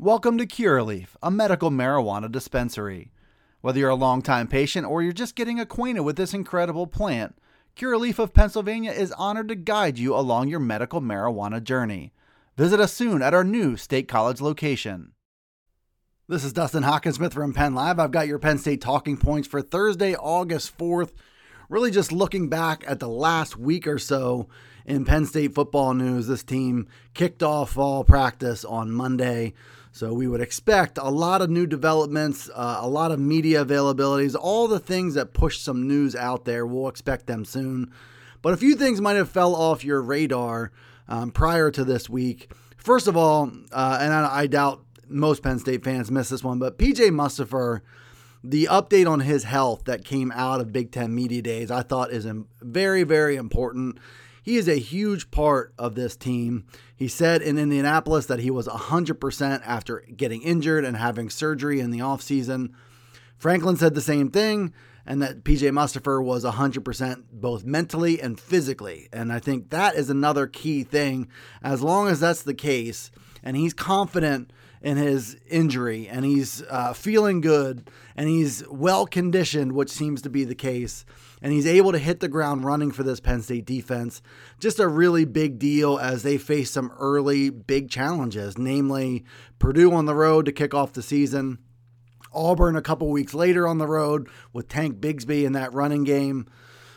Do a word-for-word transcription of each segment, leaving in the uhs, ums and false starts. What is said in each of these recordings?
Welcome to Curaleaf, a medical marijuana dispensary. Whether you're a longtime patient or you're just getting acquainted with this incredible plant, Curaleaf of Pennsylvania is honored to guide you along your medical marijuana journey. Visit us soon at our new State College location. This is Dustin Hockensmith from Penn Live. I've got your Penn State talking points for Thursday, August fourth. Really just looking back at the last week or so in Penn State football news. This team kicked off fall practice on Monday, so we would expect a lot of new developments, uh, a lot of media availabilities, all the things that push some news out there. We'll expect them soon. But a few things might have fell off your radar um, prior to this week. First of all, uh, and I, I doubt most Penn State fans missed this one, but P J Mustipher, the update on his health that came out of Big Ten Media Days, I thought is very, very important. He is a huge part of this team. He said in Indianapolis that he was one hundred percent after getting injured and having surgery in the offseason. Franklin said the same thing, and that P J Mustipher was one hundred percent both mentally and physically. And I think that is another key thing. As long as that's the case, and he's confident in his injury, and he's uh, feeling good, and he's well conditioned, which seems to be the case, and he's able to hit the ground running for this Penn State defense. Just a really big deal as they face some early big challenges, namely Purdue on the road to kick off the season, Auburn a couple weeks later on the road with Tank Bigsby in that running game.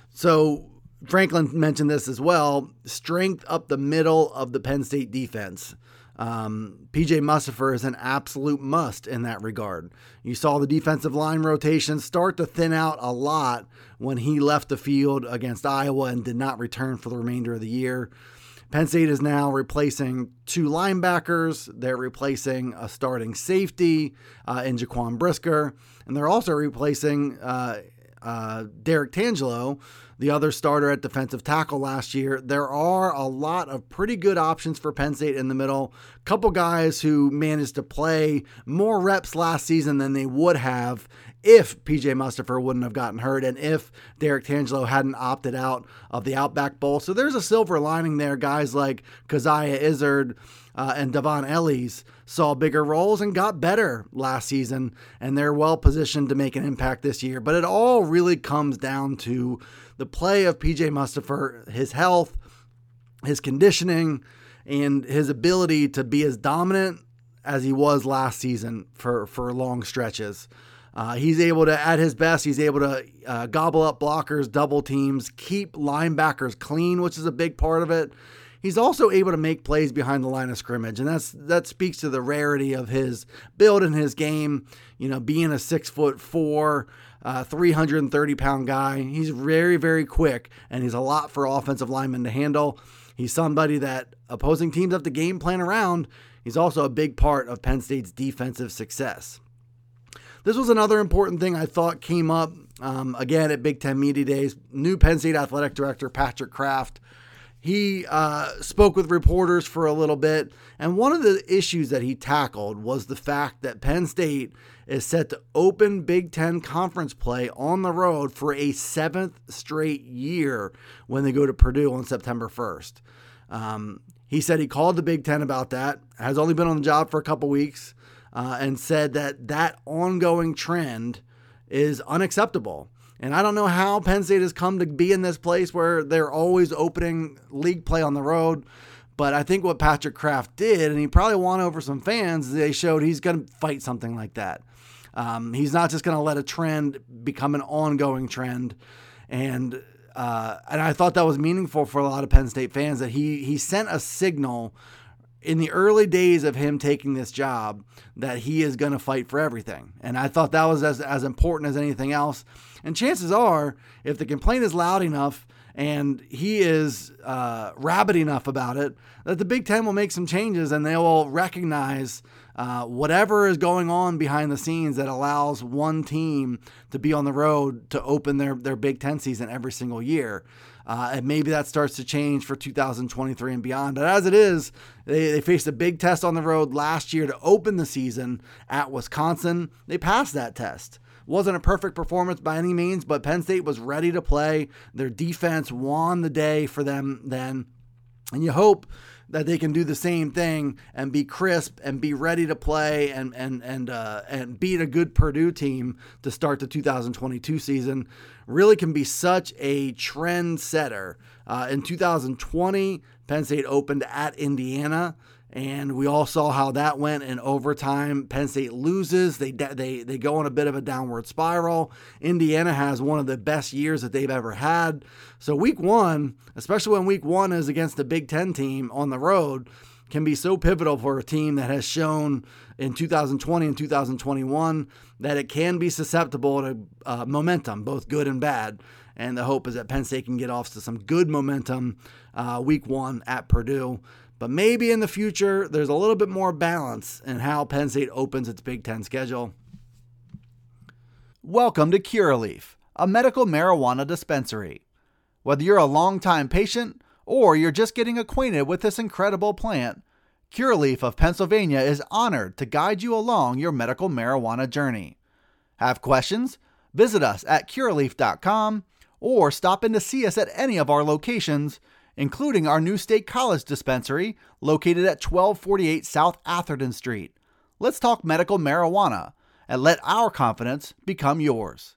So Franklin mentioned this as well, strength up the middle of the Penn State defense. Um, P J Mustipher is an absolute must in that regard. You saw the defensive line rotation start to thin out a lot when he left the field against Iowa and did not return for the remainder of the year. Penn State is now replacing two linebackers. They're replacing a starting safety uh, in Jaquan Brisker, and they're also replacing uh, uh, Derek Tangelo, the other starter at defensive tackle last year. There are a lot of pretty good options for Penn State in the middle. Couple guys who managed to play more reps last season than they would have if P J Mustipher wouldn't have gotten hurt and if Derek Tangelo hadn't opted out of the Outback Bowl. So there's a silver lining there. Guys like Keziah Izzard uh, and Devon Ellis saw bigger roles and got better last season, and they're well positioned to make an impact this year. But it all really comes down to the play of P J Mustipher, his health, his conditioning, and his ability to be as dominant as he was last season for, for long stretches. Uh, he's able to, at his best, he's able to uh, gobble up blockers, double teams, keep linebackers clean, which is a big part of it. He's also able to make plays behind the line of scrimmage, and that's that speaks to the rarity of his build and his game. You know, being a six foot four, uh, three hundred thirty pound guy, he's very, very quick, and he's a lot for offensive linemen to handle. He's somebody that opposing teams have to game plan around. He's also a big part of Penn State's defensive success. This was another important thing I thought came up, um, again, at Big Ten Media Days. New Penn State Athletic Director Patrick Kraft, he uh, spoke with reporters for a little bit, and one of the issues that he tackled was the fact that Penn State is set to open Big Ten conference play on the road for a seventh straight year when they go to Purdue on September first. Um, he said he called the Big Ten about that, has only been on the job for a couple weeks, Uh, and said that that ongoing trend is unacceptable. And I don't know how Penn State has come to be in this place where they're always opening league play on the road. But I think what Patrick Kraft did, and he probably won over some fans, they showed he's going to fight something like that. Um, he's not just going to let a trend become an ongoing trend. And uh, and I thought that was meaningful for a lot of Penn State fans, that he he sent a signal in the early days of him taking this job that he is going to fight for everything. And I thought that was as, as important as anything else. And chances are, if the complaint is loud enough and he is uh, rabid enough about it, that the Big Ten will make some changes and they will recognize uh, whatever is going on behind the scenes that allows one team to be on the road to open their, their Big Ten season every single year. Uh, and maybe that starts to change for two thousand twenty-three and beyond. But as it is, they, they faced a big test on the road last year to open the season at Wisconsin. They passed that test. Wasn't a perfect performance by any means, but Penn State was ready to play. Their defense won the day for them then. And you hope that they can do the same thing and be crisp and be ready to play and and and uh, and beat a good Purdue team to start the two thousand twenty-two season. Really can be such a trend setter. Uh, in two thousand twenty, Penn State opened at Indiana, and we all saw how that went in overtime. Penn State loses. They they they go on a bit of a downward spiral. Indiana has one of the best years that they've ever had. So week one, especially when week one is against a Big Ten team on the road, can be so pivotal for a team that has shown in two thousand twenty and two thousand twenty-one that it can be susceptible to uh, momentum, both good and bad. And the hope is that Penn State can get off to some good momentum uh, week one at Purdue. But maybe in the future, there's a little bit more balance in how Penn State opens its Big Ten schedule. Welcome to Curaleaf, a medical marijuana dispensary. Whether you're a longtime patient or you're just getting acquainted with this incredible plant, Curaleaf of Pennsylvania is honored to guide you along your medical marijuana journey. Have questions? Visit us at curaleaf dot com or stop in to see us at any of our locations, including our new State College dispensary located at twelve forty-eight South Atherton Street. Let's talk medical marijuana and let our confidence become yours.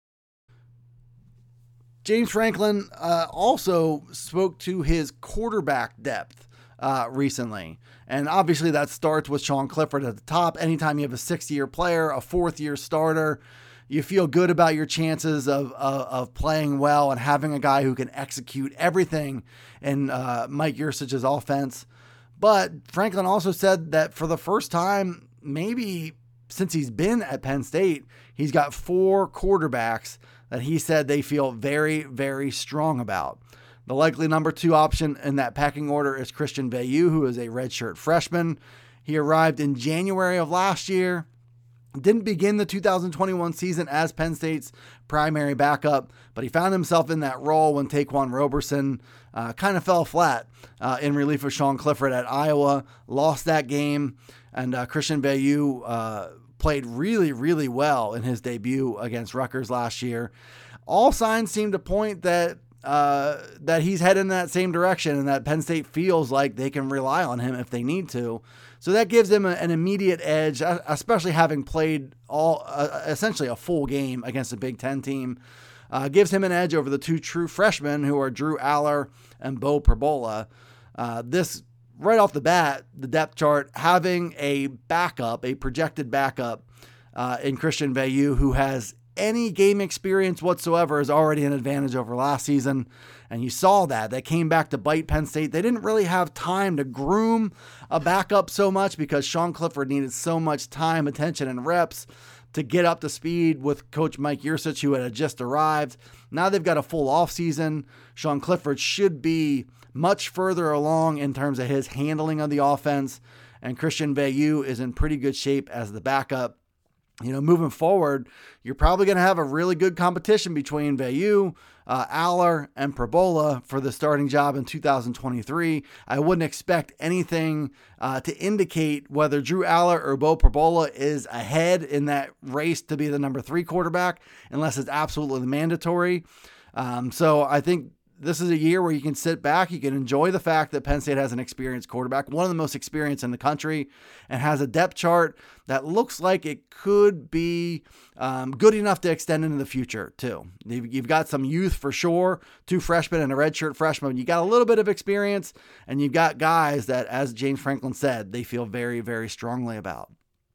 James Franklin uh, also spoke to his quarterback depth uh, recently. And obviously that starts with Sean Clifford at the top. Anytime you have a sixth-year player, a fourth-year starter, you feel good about your chances of, of of playing well and having a guy who can execute everything in uh, Mike Yurcich's offense. But Franklin also said that for the first time, maybe since he's been at Penn State, he's got four quarterbacks that he said they feel very, very strong about. The likely number two option in that pecking order is Christian Veilleux, who is a redshirt freshman. He arrived in January of last year. Didn't begin the two thousand twenty-one season as Penn State's primary backup, but he found himself in that role when Taquan Roberson uh, kind of fell flat uh, in relief of Sean Clifford at Iowa, lost that game, and uh, Christian Veilleux uh, played really, really well in his debut against Rutgers last year. All signs seem to point that uh, that he's heading in that same direction and that Penn State feels like they can rely on him if they need to. So that gives him a, an immediate edge, especially having played all uh, essentially a full game against a Big Ten team. Uh, gives him an edge over the two true freshmen who are Drew Aller and Bo Perbola. Uh, this, right off the bat, the depth chart, having a backup, a projected backup uh, in Christian Veilleux who has any game experience whatsoever is already an advantage over last season. And you saw that. They came back to bite Penn State. They didn't really have time to groom a backup so much because Sean Clifford needed so much time, attention, and reps to get up to speed with Coach Mike Yurcich, who had just arrived. Now they've got a full offseason. Sean Clifford should be much further along in terms of his handling of the offense. And Christian Veilleux is in pretty good shape as the backup. You know, moving forward, you're probably going to have a really good competition between Veilleux, uh, Aller, and Perbola for the starting job in two thousand twenty-three. I wouldn't expect anything uh, to indicate whether Drew Aller or Bo Perbola is ahead in that race to be the number three quarterback, unless it's absolutely mandatory. Um, so I think this is a year where you can sit back, you can enjoy the fact that Penn State has an experienced quarterback, one of the most experienced in the country, and has a depth chart that looks like it could be um, good enough to extend into the future too. You've, you've got some youth for sure, two freshmen and a redshirt freshman. You got a little bit of experience, and you've got guys that, as James Franklin said, they feel very, very strongly about.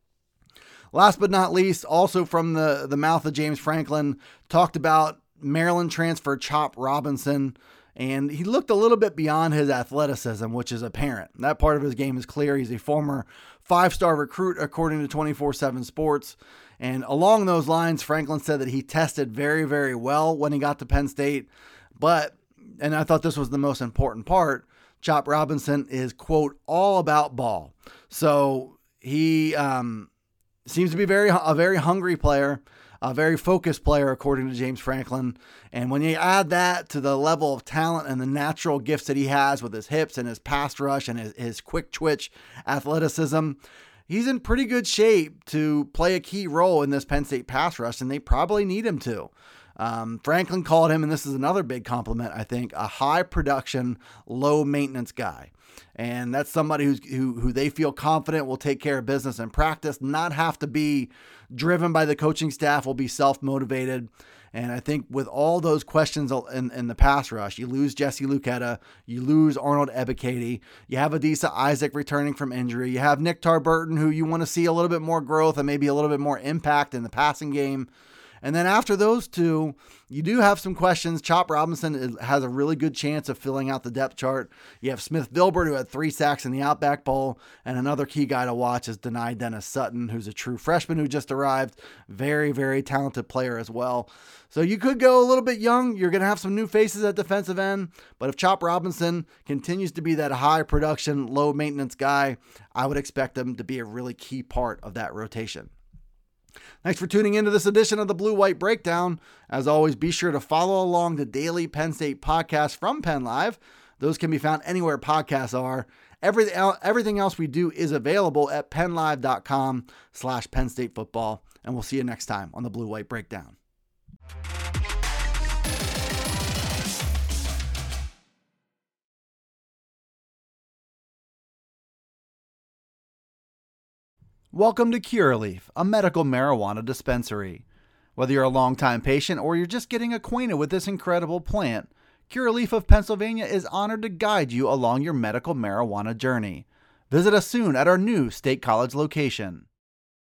Last but not least, also from the, the mouth of James Franklin, talked about Maryland transfer Chop Robinson, and he looked a little bit beyond his athleticism, which is apparent. That part of his game is clear. He's a former five-star recruit, according to twenty-four seven Sports. And along those lines, Franklin said that he tested very, very well when he got to Penn State. But, and I thought this was the most important part, Chop Robinson is, quote, all about ball. So he um, seems to be very a very hungry player. A very focused player, according to James Franklin. And when you add that to the level of talent and the natural gifts that he has with his hips and his pass rush and his, his quick twitch athleticism, he's in pretty good shape to play a key role in this Penn State pass rush, and they probably need him to. Um, Franklin called him, and this is another big compliment, I think, a high production, low maintenance guy. And that's somebody who's, who who they feel confident will take care of business in practice, not have to be driven by the coaching staff, will be self-motivated. And I think with all those questions in, in the pass rush, you lose Jesse Luketa, you lose Arnold Ebiketie, you have Adisa Isaac returning from injury, you have Nick Tarburton, who you want to see a little bit more growth and maybe a little bit more impact in the passing game. And then after those two, you do have some questions. Chop Robinson is, has a really good chance of filling out the depth chart. You have Smith Vilbert, who had three sacks in the Outback Bowl. And another key guy to watch is Dani Dennis Sutton, who's a true freshman who just arrived. Very, very talented player as well. So you could go a little bit young. You're going to have some new faces at defensive end. But if Chop Robinson continues to be that high production, low maintenance guy, I would expect him to be a really key part of that rotation. Thanks for tuning into this edition of the Blue White Breakdown. As always, be sure to follow along the daily Penn State podcast from Penn Live. Those can be found anywhere podcasts are. Everything else, everything else we do is available at pennlive.com slash Penn State football. And we'll see you next time on the Blue White Breakdown. Welcome to Curaleaf, a medical marijuana dispensary. Whether you're a longtime patient or you're just getting acquainted with this incredible plant, Curaleaf of Pennsylvania is honored to guide you along your medical marijuana journey. Visit us soon at our new State College location.